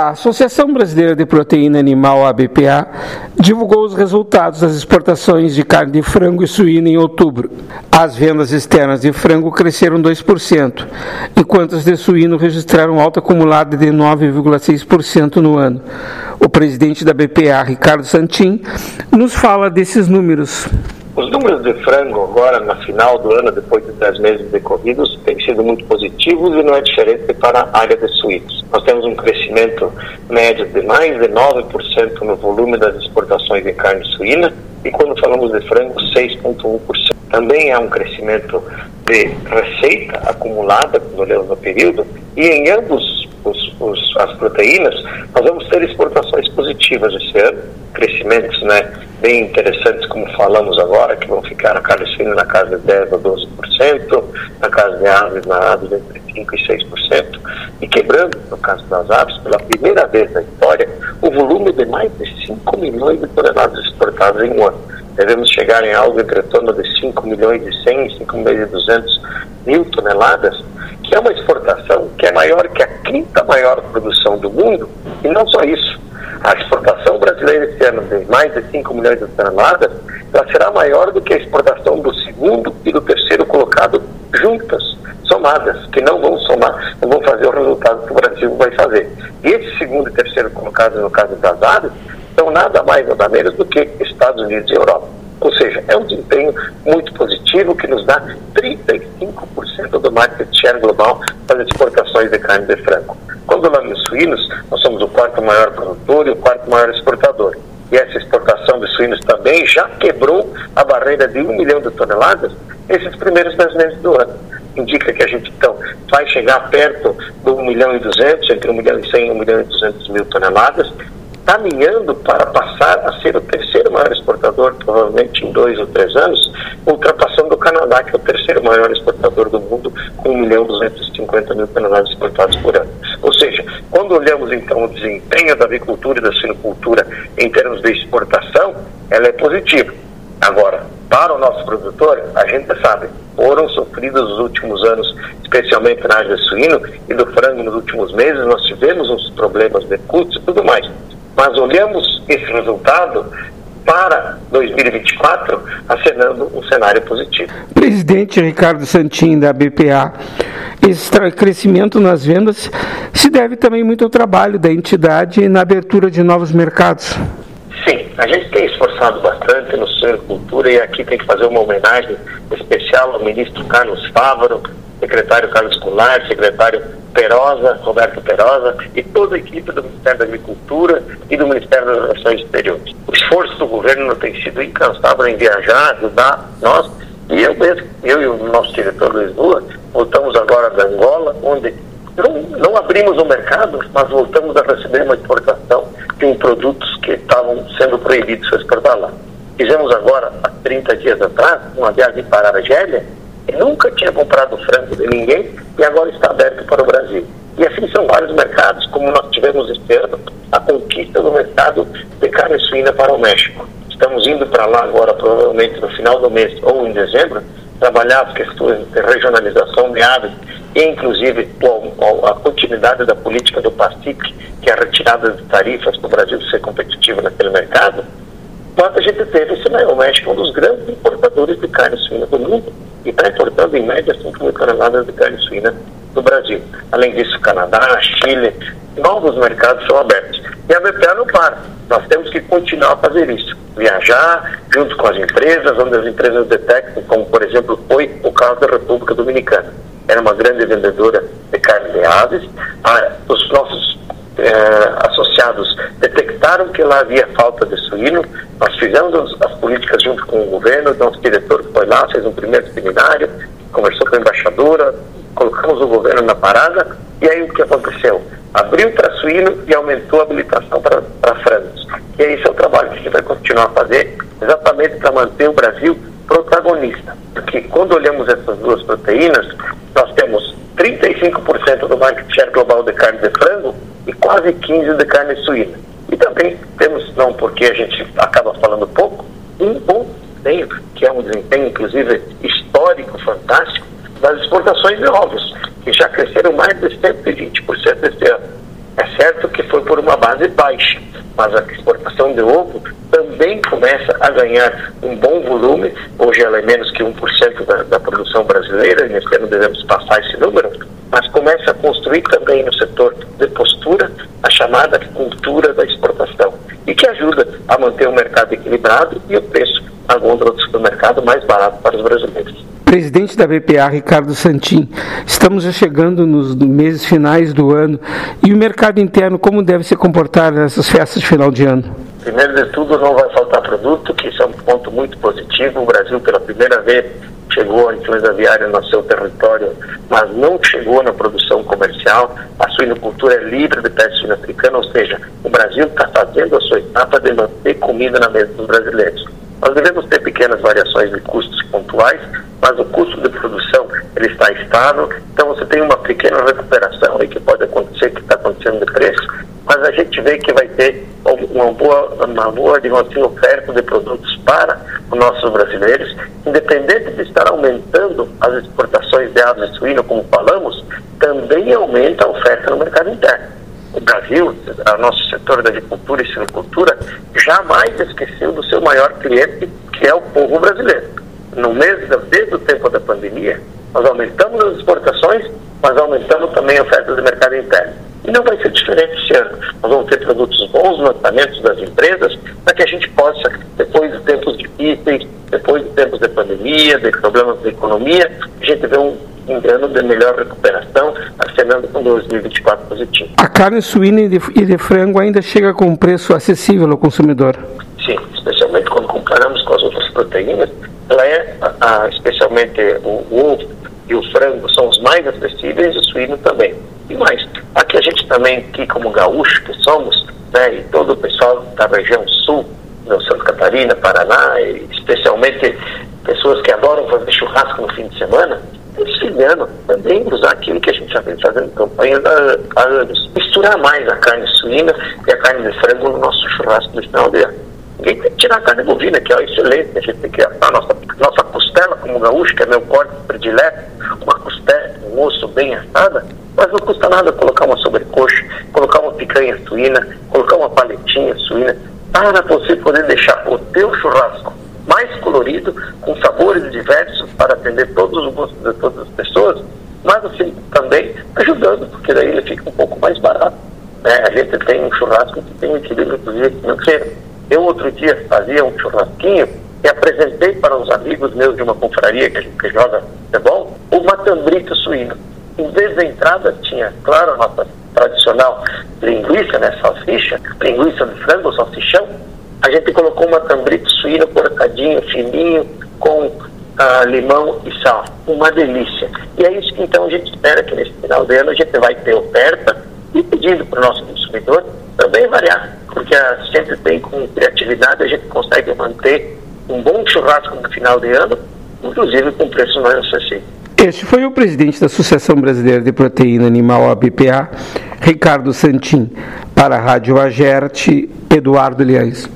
A Associação Brasileira de Proteína Animal, ABPA, divulgou os resultados das exportações de carne de frango e suína em outubro. As vendas externas de frango cresceram 2%, enquanto as de suíno registraram alta acumulada de 9,6% no ano. O presidente da ABPA, Ricardo Santin, nos fala desses números. Os números de frango agora, na final do ano, depois de 10 meses decorridos, têm sido muito positivos e não é diferente para a área de suínos. Nós temos um crescimento médio de mais de 9% no volume das exportações de carne suína e quando falamos de frango, 6,1%. Também há um crescimento de receita acumulada, quando olhamos no período, e em ambos as proteínas, nós vamos ter exportações positivas esse ano, crescimentos bem interessantes, como falamos agora, que vão ficar na carne suína na casa de 10% a 12%, na casa de aves, entre 5% e 6%, e quebrando, no caso das aves, pela primeira vez na história, o volume de mais de 5 milhões de toneladas exportadas em um ano. Devemos chegar em algo entre torno de 5 milhões e 100 e 5 milhões e 200 mil toneladas, que é uma exportação que é maior que a quinta maior produção do mundo, e não só isso. A exportação brasileira esse ano de mais de 5 milhões de toneladas, ela será maior do que a exportação do segundo e do terceiro colocado juntas, somadas, que não vão somar, não vão fazer o resultado que o Brasil vai fazer. E esse segundo e terceiro colocado, no caso das aves, são nada mais nada menos do que Estados Unidos e Europa. Ou seja, é um desempenho muito positivo que nos dá 35% do market share global das exportações de carne de frango. Quando falamos em suínos, nós somos o quarto maior produtor e o quarto maior exportador. E essa exportação de suínos também já quebrou a barreira de 1 milhão de toneladas nesses primeiros 10 meses do ano. Indica que a gente, então, vai chegar perto do 1 milhão e 200, entre 1 milhão e 100 e 1 milhão e 200 mil toneladas, caminhando para passar a ser o terceiro maior exportador, provavelmente em 2 ou 3 anos, ultrapassando o Canadá, que é o terceiro maior exportador do mundo, com 1 milhão e 250 mil toneladas exportadas por ano. Ou seja, quando olhamos então o desempenho da avicultura e da suinocultura em termos de exportação, ela é positiva. Agora, para o nosso produtor, a gente sabe, foram sofridos nos últimos anos, especialmente na área do suíno e do frango nos últimos meses, nós tivemos uns problemas de custos e tudo mais. Mas olhamos esse resultado para 2024 acenando um cenário positivo. Presidente Ricardo Santin, da BPA, esse crescimento nas vendas se deve também muito ao trabalho da entidade na abertura de novos mercados. Sim, a gente tem esforçado bastante no suinocultura e aqui tem que fazer uma homenagem especial ao ministro Carlos Fávaro, secretário Carlos Goulart, secretário Roberto Perosa e toda a equipe do Ministério da Agricultura e do Ministério das Relações Exteriores. O esforço do governo tem sido incansável em viajar, ajudar nós, e eu e o nosso diretor Luiz Lula voltamos agora da Angola, onde não abrimos o mercado, mas voltamos a receber uma exportação de produtos que estavam sendo proibidos de exportar lá. Fizemos agora, há 30 dias atrás, uma viagem para a Argélia, e nunca tinha comprado frango de ninguém e agora está aberto para o Brasil. E assim são vários mercados, como nós tivemos este ano, a conquista do mercado de carne suína para o México. Estamos indo para lá agora, provavelmente no final do mês ou em dezembro, trabalhar as questões de regionalização de aves e inclusive a continuidade da política do PACIC, que é a retirada de tarifas para o Brasil ser competitivo naquele mercado. Quando a gente teve o México é um dos grandes importadores de carne suína do mundo e está importando em média 5 mil toneladas de carne suína do Brasil. Além disso, Canadá, Chile, novos mercados são abertos. E a BPA não para. Nós temos que continuar a fazer isso. Viajar junto com as empresas, onde as empresas detectam, como por exemplo foi o caso da República Dominicana. Era uma grande vendedora de carne de aves. Os nossos associados detectaram que lá havia falta de suíno. Nós fizemos as políticas junto com o governo. Nosso diretor foi lá, fez um primeiro seminário, conversou com a embaixadora, colocamos o governo na parada. E aí o que aconteceu? Abriu para suíno e aumentou a habilitação para frangos. E esse é o trabalho que a gente vai continuar a fazer, exatamente para manter o Brasil protagonista. Porque quando olhamos essas duas proteínas, nós temos 35% do market share global de carne de frango e quase 15% de carne suína. E também temos, não porque a gente acaba falando pouco, um bom desempenho, que é um desempenho inclusive histórico, fantástico, das exportações de ovos, que já cresceram mais de 120% este ano. É certo que foi por uma base baixa, mas a exportação de ovo também começa a ganhar um bom volume. Hoje ela é menos que 1% da produção brasileira, e nesse ano devemos passar esse número, mas começa a construir também no setor de postura a chamada cultura da exportação, e que ajuda a manter o mercado equilibrado e o preço na gôndola do supermercado mais barato para os brasileiros. Presidente da BPA, Ricardo Santin, estamos já chegando nos meses finais do ano, e o mercado interno como deve se comportar nessas festas de final de ano? Primeiro de tudo, não vai faltar produto, que isso é um ponto muito positivo. O Brasil, pela primeira vez, chegou à influenza aviária no seu território, mas não chegou na produção comercial. A suinocultura é livre de peste suína africana, ou seja, o Brasil está fazendo a sua etapa de manter comida na mesa dos brasileiros. Nós devemos ter pequenas variações de custos pontuais, mas o custo de produção ele está estável, então você tem uma pequena recuperação aí que pode acontecer, que está acontecendo de preço, mas a gente vê que vai ter uma boa digamos assim, oferta de produtos para os nossos brasileiros, independente de estar aumentando as exportações de aves e suíno, como falamos, também aumenta a oferta no mercado interno. O Brasil, o nosso setor da agricultura e silvicultura, jamais esqueceu do seu maior cliente, que é o povo brasileiro. Desde o tempo da pandemia, nós aumentamos as exportações, mas aumentamos também a oferta do mercado interno. E não vai ser diferente esse ano. Nós vamos ter produtos bons, lançamentos das empresas, para que a gente possa, depois de tempos difíceis, depois de tempos de pandemia, de problemas de economia, a gente vê um ano de melhor recuperação, acenando com 2024 positivo. A carne suína e de frango ainda chega com um preço acessível ao consumidor? Sim, especialmente quando comparamos com as outras proteínas, ela é, especialmente o ovo e o frango, são os mais acessíveis, e o suíno também. E mais, aqui a gente também, aqui como gaúcho que somos, né, e todo o pessoal da região sul, de Santa Catarina, Paraná, e especialmente pessoas que adoram fazer churrasco no fim de semana, esse ano também usar aquilo que a gente já vem fazendo campanhas há anos. Misturar mais a carne suína e a carne de frango no nosso churrasco do final de ano. Ninguém tem que tirar a carne bovina, que é excelente. A gente tem que assar nossa costela como gaúcho, que é meu corte predileto, uma costela, um osso bem assada, mas não custa nada colocar uma sobrecoxa, colocar uma picanha suína, colocar uma paletinha suína, para você poder deixar o teu churrasco mais colorido, com sabores diversos, para atender todos os gostos de todas as pessoas, mas assim também ajudando, porque daí ele fica um pouco mais barato. Né? A gente tem um churrasco que tem um equilíbrio financeiro. Eu outro dia fazia um churrasquinho e apresentei para uns amigos meus de uma confraria que a gente joga futebol, uma tambrita suína. Em vez da entrada tinha, claro, a nossa tradicional linguiça, né, salsicha, linguiça de frango, salsichão. A gente colocou uma tambrita suína cortadinho, fininho, com limão e sal. Uma delícia. E é isso que então a gente espera que nesse final de ano a gente vai ter oferta e pedindo para o nosso consumidor também variar. Porque a gente tem com criatividade, a gente consegue manter um bom churrasco no final de ano, inclusive com preço mais acessível. Este foi o presidente da Associação Brasileira de Proteína Animal, ABPA, Ricardo Santin. Para a Rádio Agerte, Eduardo Liães.